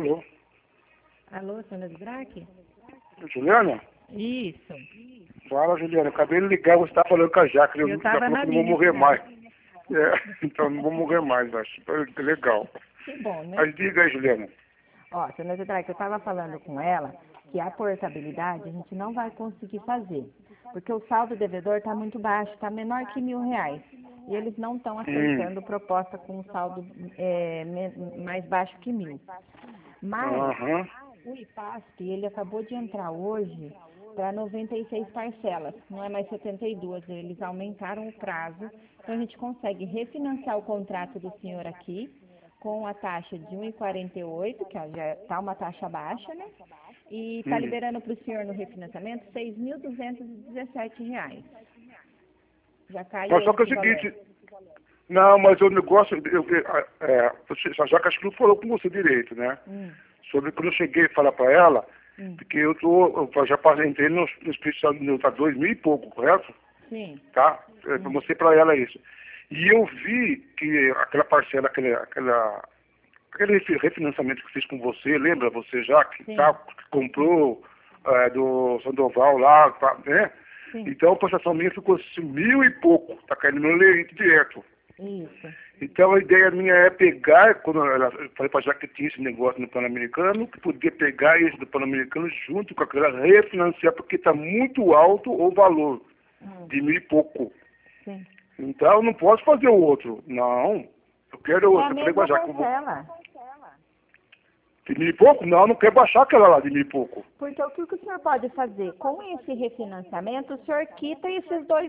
Alô? Alô, Sônia do Drac? Juliana? Isso. Fala, Juliana. Eu acabei de ligar, você tá falando com a Jaque. Eu tava na não vou linha morrer com mais. ela. Então não vou morrer mais, acho. Legal. Que bom, né? Mas diga aí, Juliana. Ó, Sônia do Drac, eu tava falando com ela que a portabilidade a gente não vai conseguir fazer. Porque o saldo devedor tá muito baixo, tá menor que R$ 1.000. E eles não estão aceitando proposta com um saldo mais baixo que 1.000. Mas Aham. o IPASP, ele acabou de entrar hoje para 96 parcelas, não é mais 72, eles aumentaram o prazo, então a gente consegue refinanciar o contrato do senhor aqui com a taxa de 1,48, que já está uma taxa baixa, né? E está liberando para o senhor no refinanciamento R$ 6.217. Já caiu Mas só que é o esse valor. seguinte... Não, mas o negócio... A Jaque acho que não falou com você direito, né? Sobre quando eu cheguei a falar para ela, porque eu já entrei no especial de tá 2.000 e pouco, correto? Sim. Tá? Eu mostrei para ela isso. E eu vi que aquela parcela, aquele refinanciamento que fiz com você, lembra você já, que comprou do Sandoval lá, tá, né? Sim. Então a prestação minha ficou 1.000 e pouco, tá caindo no meu leite direto. Isso. Então a ideia minha é pegar, quando ela falei para já que tinha esse negócio no Pan-Americano, que podia pegar esse do Pan-Americano junto com aquela refinanciar, porque está muito alto o valor, de 1.000 e pouco. Sim. Então eu não posso fazer o outro. Não, eu quero É outro. a Eu falei mesma para já que eu vou... parcela. De 1.000 e pouco? Não, eu não quero baixar aquela lá de 1.000 e pouco. Porque o que o senhor pode fazer? Com esse refinanciamento, o senhor quita esses dois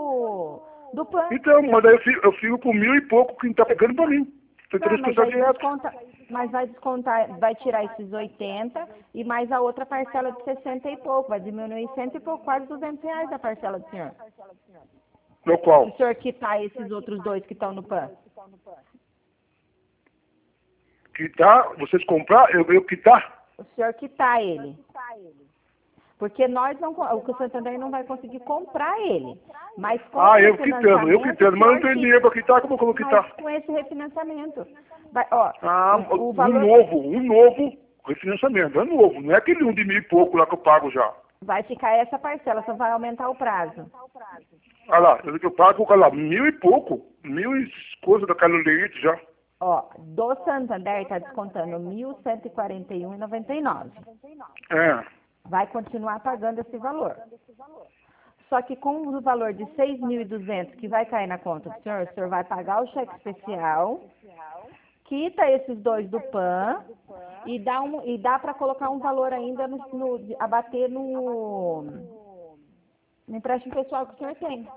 do PAN. Então, mas daí eu fico com 1.000 e pouco que está pegando para mim. Tá, Tentando mas expressar aí direto. vai descontar, vai tirar esses 80 e mais a outra parcela de 60 e pouco, vai diminuir 100 e pouco, quase R$ 200 a parcela do senhor. No Se qual? o senhor quitar esses outros dois que estão no PAN. Quitar, vocês comprar, eu quitar? O senhor quitar ele. Porque nós não, o Santander não vai conseguir comprar ele. Mas com o Eu refinanciamento, quitando, mas não tem dinheiro para quitar, como que eu vou mas quitar? com esse refinanciamento. Vai, ó, o Um valor novo refinanciamento, é novo, não é aquele um de 1.000 e pouco lá que eu pago já. vai ficar essa parcela, só vai aumentar o prazo. Olha lá, eu pago, olha lá, 1.000 e pouco, 1.000 e coisa daquela leite já. Ó, do Santander está descontando R$ 1.141,99. Vai continuar pagando esse valor. Só que com o valor de 6.200 que vai cair na conta do senhor, o senhor vai pagar o cheque especial, quita esses dois do PAN e dá para colocar um valor ainda a bater no empréstimo pessoal que o senhor tem.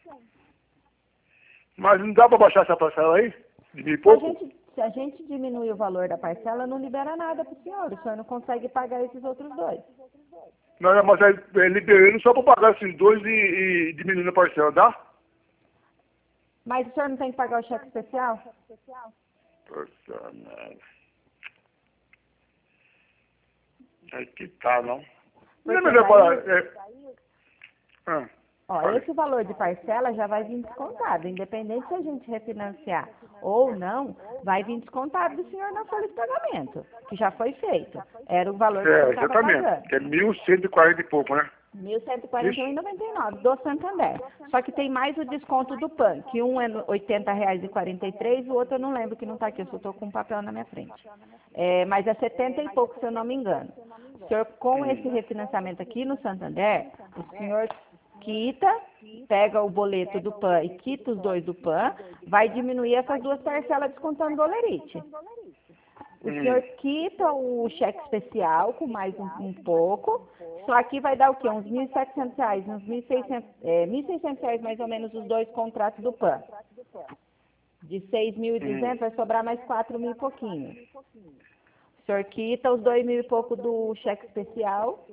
Mas não dá para baixar essa parcela aí? De 1.000 e pouco? Se a gente diminuir o valor da parcela, não libera nada para o senhor não consegue pagar esses outros dois. Não, mas é liberando só para pagar esses dois e diminuindo a parcela, dá? Mas o senhor não tem que pagar o cheque especial? Poxa, merda. Aí que tá, não. Não é Porque melhor ó, falei. esse valor de parcela já vai vir descontado, independente se a gente refinanciar ou não, vai vir descontado do senhor na folha de pagamento, que já foi feito. Era o valor que o senhor estava pagando. Exatamente. Que é 1.140 e pouco, né? R$ 1.141,99 do Santander. Só que tem mais o desconto do PAN, que um é R$ 80,43 e o outro eu não lembro que não está aqui, eu só estou com um papel na minha frente. Mas é 70 e pouco, se eu não me engano. O senhor, com esse refinanciamento aqui no Santander, o senhor quita, pega o boleto do PAN e quita os dois do PAN, vai diminuir essas duas parcelas descontando o olerite. O senhor quita o cheque especial com mais um pouco, só que vai dar o quê? Uns R$ 1.700, uns R$ 1.600 mais ou menos os dois contratos do PAN. De 6.200 vai sobrar mais 4.000 e pouquinho. O senhor quita os 2.000 e pouco do cheque especial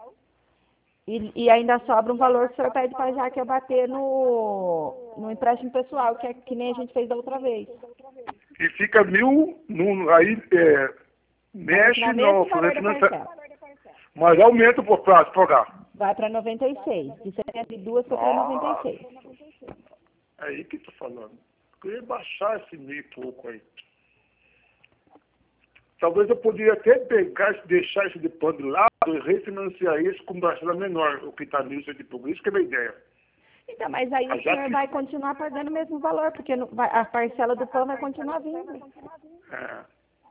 e ainda sobra um valor que o senhor pede para já que eu bater no empréstimo pessoal, que é que nem a gente fez da outra vez. E fica 1.000, aí mexe no financiamento. Mas aumenta o prazo para pagar. Vai para 96. De 72 foi para 96. Aí que tô falando. Eu ia baixar esse 1.000 e pouco aí. talvez eu poderia até pegar, deixar esse de PAN de lado e refinanciar isso com parcela menor, o que está nisso aqui, por isso que é a minha ideia. Então, mas aí o senhor vai continuar pagando o mesmo valor, porque a parcela do PAN vai continuar vindo. É,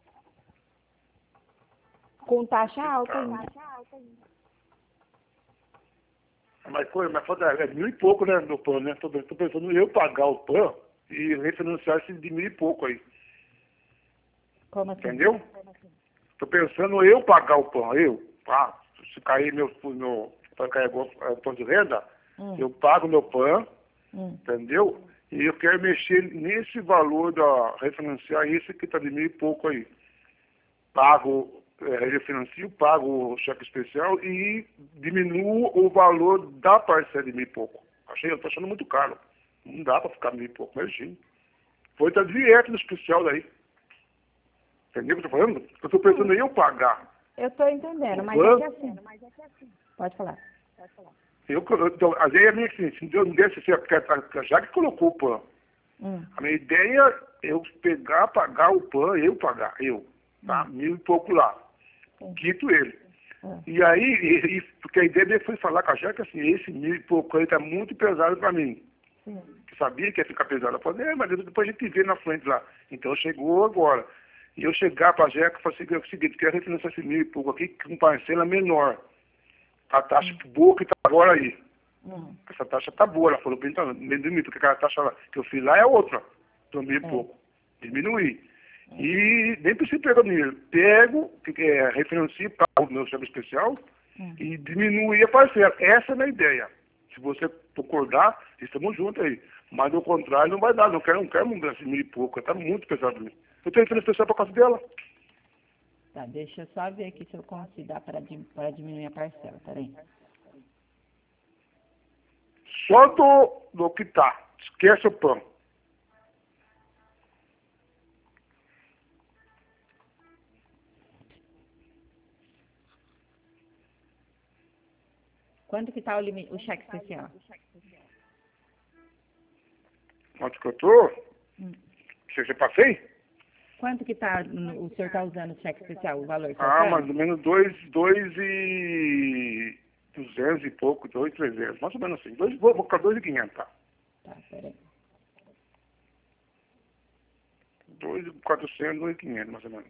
Com taxa alta ainda. mas falta é 1.000 e pouco, né, do PAN, né? Tô pensando em eu pagar o PAN e refinanciar esse de 1.000 e pouco aí. Como assim? Entendeu? Tô pensando eu pagar o PAN, se cair para cair o PAN de renda, eu pago meu PAN, entendeu? E eu quero mexer nesse valor da refinanciar isso que está de 1.000 e pouco aí. Pago, refinancio, pago o cheque especial e diminuo o valor da parcela de 1.000 e pouco. Eu tô achando muito caro. Não dá para ficar 1.000 e pouco, imagina. Foi tá direto no especial daí. Entendeu o que eu tô falando? Eu tô pensando em eu pagar. Eu tô entendendo, mas é que assim. Pode falar. Então, a ideia é minha assim, se Deus não desse, já que colocou o PAN, a minha ideia é eu pegar, pagar o PAN, tá? 1.000 e pouco lá. Quito ele. E aí, porque a ideia dele foi falar com a Jaque assim, esse 1.000 e pouco aí tá muito pesado para mim. Que sabia que ia ficar pesado. Eu falei, mas depois a gente vê na frente lá. Então chegou agora. E eu chegar para a Jaque e falar assim, o seguinte, quero refinanciar esse 1.000 e pouco aqui com parcela menor. A taxa boa que tá agora aí. Essa taxa tá boa. Ela falou, então, diminui, porque aquela taxa lá, que eu fiz lá é outra. Do 1.000 e pouco. Diminuir. E nem preciso pegar dinheiro. Pego, refinancio, pago o meu cheque especial e diminuir a parcela. Essa é a minha ideia. Se você concordar, estamos juntos aí. Mas do contrário, não vai dar. Não quero mudar esse 1.000 e pouco. Tá muito pesado para mim. Eu tenho refinanciar especial por causa dela. Tá, deixa eu só ver aqui se eu consigo dar para diminuir a parcela, peraí. Só do que tá. Esquece o PAN. Quanto que tá o cheque especial? Quanto que eu tô? Já passei? Quanto que tá, o senhor tá usando o cheque especial, o valor? Mais ou menos 2.200 e pouco, 2.300, mais ou menos assim. Vou colocar 2.500, tá? Tá, peraí. 2.400, 2.500, mais ou menos.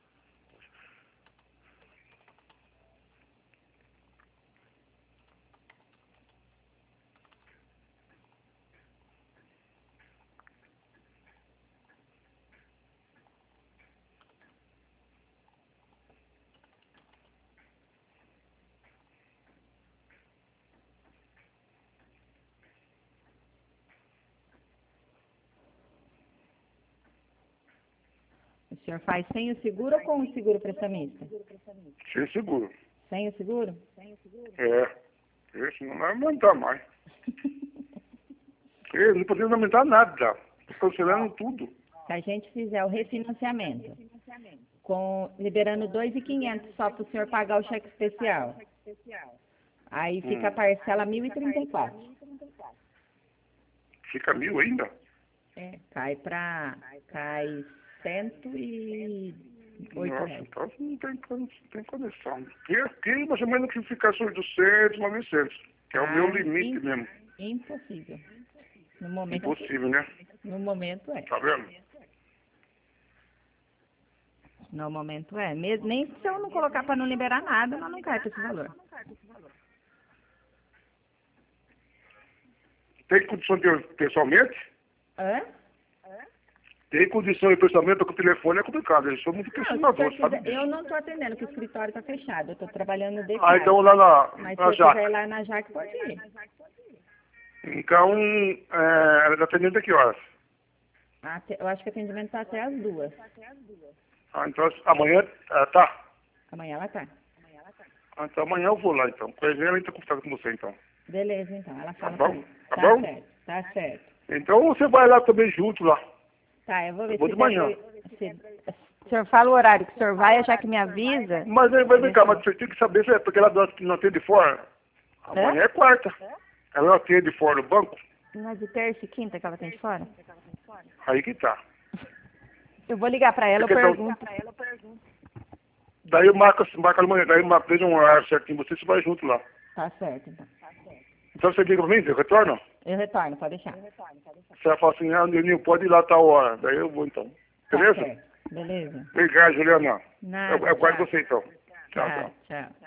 O senhor faz sem o seguro ou com o seguro prestamista? Sem seguro. Sem o seguro? Esse não vai aumentar mais. Não podemos aumentar nada. Estou cancelando tudo. Se a gente fizer o refinanciamento, liberando 2.500 só para o senhor pagar o cheque especial, aí fica a parcela 1.034. Fica 1.000 ainda? Cai 108 Nossa, reais. então não tem condição. Aqui mais ou menos que fica 800, 900, que é o meu limite mesmo. Impossível. No momento, Impossível, né? No momento é. Tá vendo? No momento é. Nem se eu não colocar para não liberar nada, nós não cai para esse valor. Tem condição de ir pessoalmente? Tem condição de ir pessoalmente, porque o telefone é complicado. Eu sou muito questionador, sabe? Eu não estou atendendo, porque o escritório está fechado. Eu estou trabalhando de casa. Então lá Mas na se eu Jaque. estiver lá na Jaque, pode ir. Então, ela está atendendo a que horas? Eu acho que o atendimento está até as 2. Então amanhã, tá? Amanhã ela tá. Então amanhã eu vou lá, então. Com ela entra conversar com você, então. Beleza, então. Ela fala Tá bom? comigo. Tá bom? Certo, tá certo. Então você vai lá também junto lá. Tá, eu vou ver Vou de manhã. O senhor fala o horário que o senhor vai, já que me avisa. Mas aí vai vir cá, mas você tem que saber se é porque ela não atende fora. Amanhã é quarta. Ela não atende fora do banco. Não é de terça e quinta que ela tem de fora? Aí que tá. Eu vou ligar para ela, eu pergunto. Daí eu marco amanhã, daí eu vejo um horário certinho, você vai junto lá. Tá certo, então. Então você liga pra mim, eu retorno? Eu retorno, pode deixar. Você vai falar assim, Nilninho, pode ir lá tal hora. Daí eu vou então. Tá Beleza? certo. Beleza. Obrigado, Juliana. Nada, Eu guardo tchau. você então. Tchau, tchau. Tchau.